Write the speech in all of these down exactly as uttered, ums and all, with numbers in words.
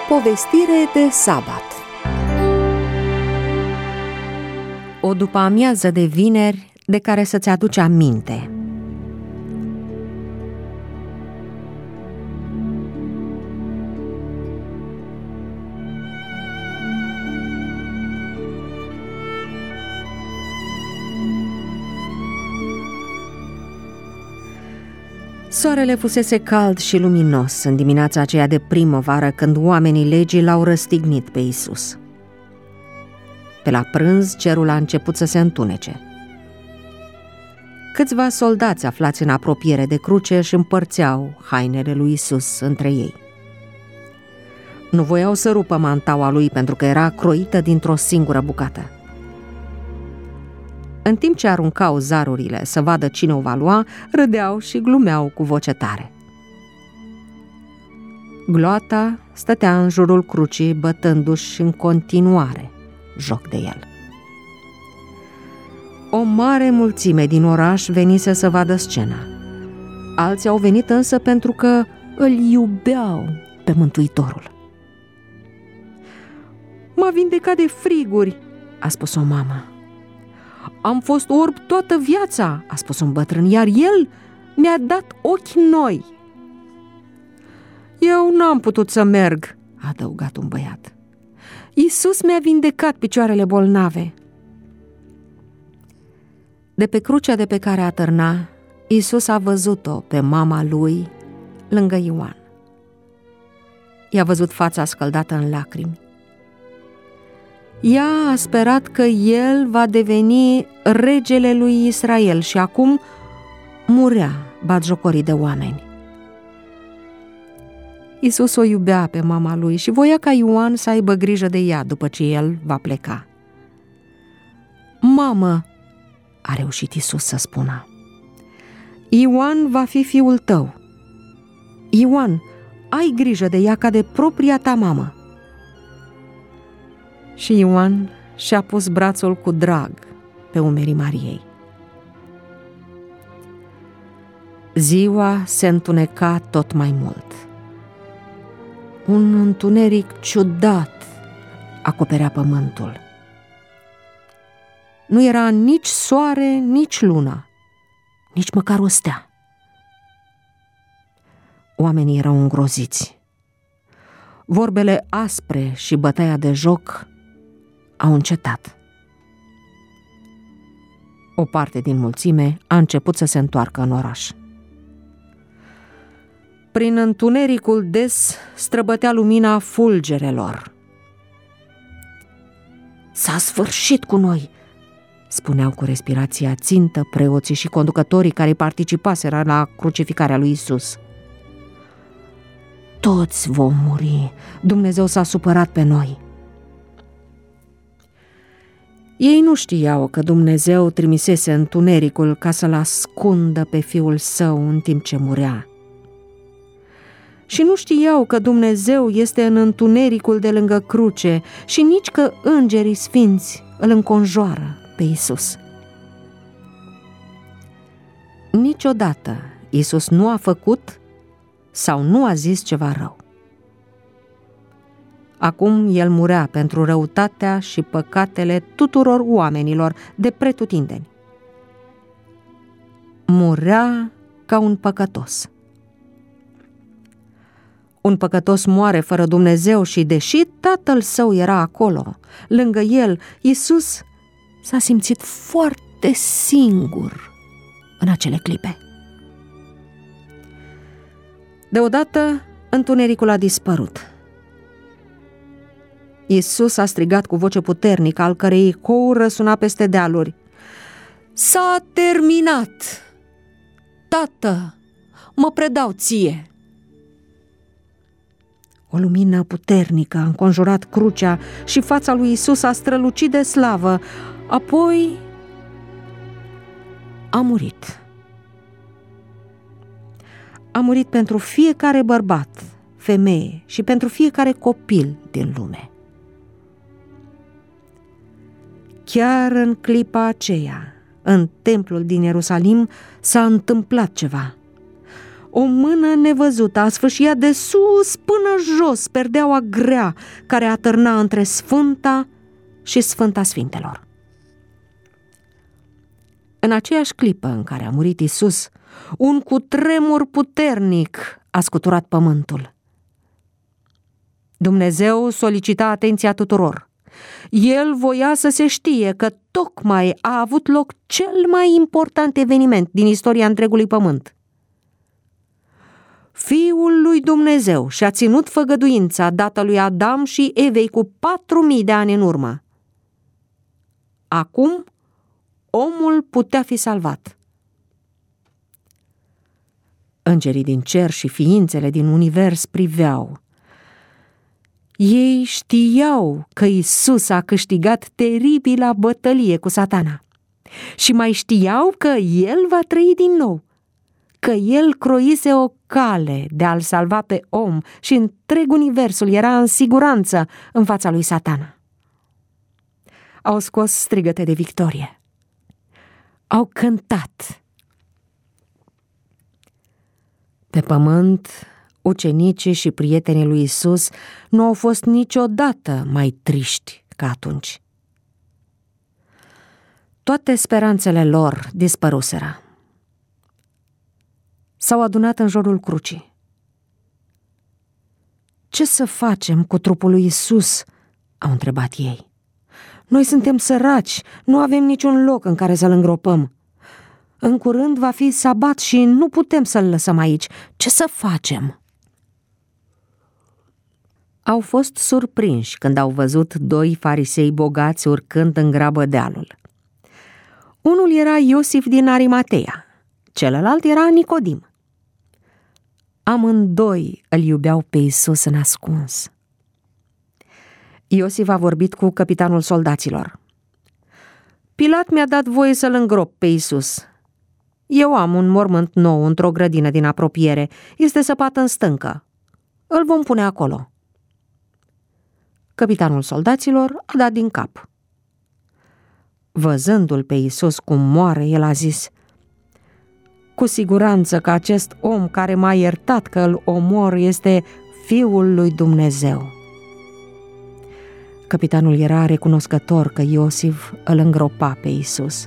Povestire de sabat. O după-amiază de vineri de care să-ți aduci aminte. Soarele fusese cald și luminos în dimineața aceea de primăvară, când oamenii legii l-au răstignit pe Iisus. Pe la prânz, cerul a început să se întunece. Câțiva soldați aflați în apropiere de cruce își împărțeau hainele lui Iisus între ei. Nu voiau să rupă mantaua lui, pentru că era croită dintr-o singură bucată. În timp ce aruncau zarurile să vadă cine o va lua, râdeau și glumeau cu voce tare. Gloata stătea în jurul crucii, bătându-și în continuare joc de el. O mare mulțime din oraș venise să vadă scena. Alții au venit însă pentru că îl iubeau pe Mântuitorul. "M-a vindecat de friguri," a spus o mamă. "Am fost orb toată viața," a spus un bătrân, "iar el mi-a dat ochi noi." "Eu n-am putut să merg," a adăugat un băiat. "Iisus mi-a vindecat picioarele bolnave." De pe crucea de pe care atârna, Iisus a văzut-o pe mama lui lângă Ioan. I-a văzut fața scăldată în lacrimi. Ea a sperat că el va deveni regele lui Israel și acum murea batjocorit de oameni. Iisus o iubea pe mama lui și voia ca Ioan să aibă grijă de ea după ce el va pleca. "Mamă," a reușit Iisus să spună, "Ioan va fi fiul tău. Ioan, ai grijă de ea ca de propria ta mamă." Și Ioan și-a pus brațul cu drag pe umerii Mariei. Ziua se întuneca tot mai mult. Un întuneric ciudat acoperea pământul. Nu era nici soare, nici lună, nici măcar o stea. Oamenii erau îngroziți. Vorbele aspre și bătaia de joc au încetat. O parte din mulțime a început să se întoarcă în oraș. Prin întunericul des străbătea lumina fulgerelor. "S-a sfârșit cu noi," spuneau cu respirația țintă preoții și conducătorii care participaseră la crucificarea lui Iisus. "Toți vom muri, Dumnezeu s-a supărat pe noi." Ei nu știau că Dumnezeu trimisese întunericul ca să-l ascundă pe Fiul Său în timp ce murea. Și nu știau că Dumnezeu este în întunericul de lângă cruce și nici că îngerii sfinți îl înconjoară pe Iisus. Niciodată Iisus nu a făcut sau nu a zis ceva rău. Acum el murea pentru răutatea și păcatele tuturor oamenilor de pretutindeni. Murea ca un păcătos. Un păcătos moare fără Dumnezeu și, deși Tatăl Său era acolo, lângă el, Iisus s-a simțit foarte singur în acele clipe. Deodată, întunericul a dispărut. Iisus a strigat cu voce puternică, al cărei ecou răsuna peste dealuri: "S-a terminat! Tată, mă predau ție!" O lumină puternică a înconjurat crucea și fața lui Iisus a strălucit de slavă. Apoi a murit. A murit pentru fiecare bărbat, femeie și pentru fiecare copil din lume. Chiar în clipa aceea, în templul din Ierusalim, s-a întâmplat ceva. O mână nevăzută a sfâșiat de sus până jos perdeaua grea care atârna între Sfânta și Sfânta Sfintelor. În aceeași clipă în care a murit Iisus, un cutremur puternic a scuturat pământul. Dumnezeu solicita atenția tuturor. El voia să se știe că tocmai a avut loc cel mai important eveniment din istoria întregului pământ. Fiul lui Dumnezeu și-a ținut făgăduința dată lui Adam și Evei cu patru mii de ani în urmă. Acum, omul putea fi salvat. Îngerii din cer și ființele din univers priveau. Ei știau că Iisus a câștigat teribila bătălie cu Satana și mai știau că El va trăi din nou, că El croise o cale de a-l salva pe om și întreg universul era în siguranță în fața lui Satana. Au scos strigăte de victorie. Au cântat. Pe pământ, ucenicii și prietenii lui Iisus nu au fost niciodată mai triști ca atunci. Toate speranțele lor dispăruseră. S-au adunat în jurul crucii. Ce să facem cu trupul lui Iisus? Au întrebat ei. Noi suntem săraci, nu avem niciun loc în care să-l îngropăm. În curând va fi sabat și nu putem să-l lăsăm aici. Ce să facem? Au fost surprinși când au văzut doi farisei bogați urcând în grabă dealul. Unul era Iosif din Arimatea, celălalt era Nicodim. Amândoi îl iubeau pe Iisus în ascuns. Iosif a vorbit cu căpitanul soldaților. Pilat mi-a dat voie să-l îngrop pe Iisus. Eu am un mormânt nou într-o grădină din apropiere. Este săpat în stâncă. Îl vom pune acolo. Căpitanul soldaților a dat din cap. Văzându-l pe Iisus cum moare, el a zis: cu siguranță că acest om care m-a iertat că îl omor este Fiul lui Dumnezeu. Căpitanul era recunoscător că Iosif îl îngropa pe Iisus.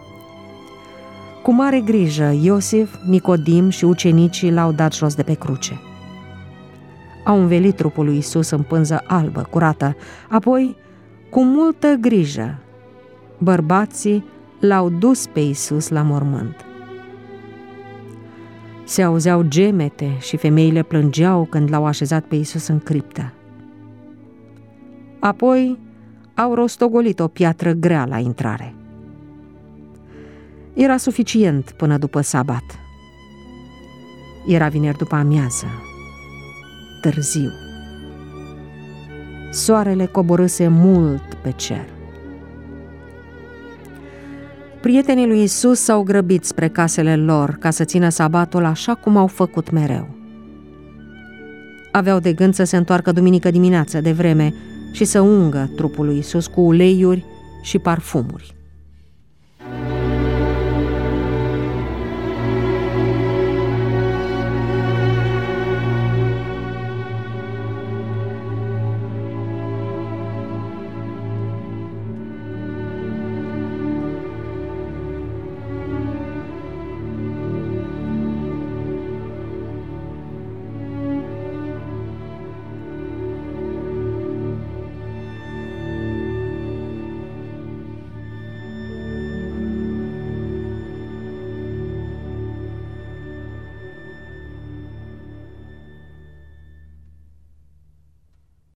Cu mare grijă, Iosif, Nicodim și ucenicii l-au dat jos de pe cruce. Au învelit trupul lui Iisus în pânză albă, curată, apoi, cu multă grijă, bărbații l-au dus pe Iisus la mormânt. Se auzeau gemete și femeile plângeau când l-au așezat pe Iisus în criptă. Apoi au rostogolit o piatră grea la intrare. Era suficient până după sabat. Era vineri după amiază, târziu. Soarele coborâse mult pe cer. Prietenii lui Iisus s-au grăbit spre casele lor ca să țină sabatul așa cum au făcut mereu. Aveau de gând să se întoarcă duminică dimineață de vreme și să ungă trupul lui Iisus cu uleiuri și parfumuri.